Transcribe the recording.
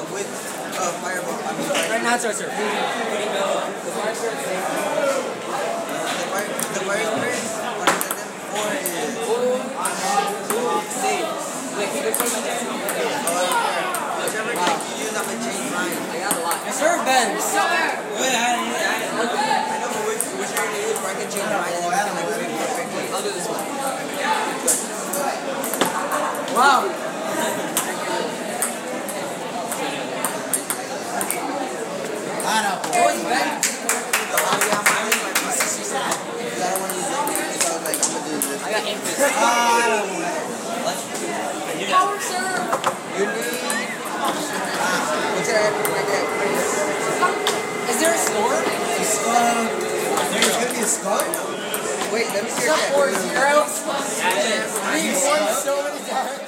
with fireball. I mean, Right now it's our turn. the fire spirit on them 4 is. Wait, can you go Whichever deck you use, I'm gonna change mine. I got a lot. Serve Ben. I know, but which are you gonna use where I can change mine and then I can like fit perfectly. I'll do this one. Wow. I know. What's Ben? I got infant. Power serve. You need. What's your Is there a score? There's gonna be a score? Wait, let me see your deck. 4-0. We've won so many times.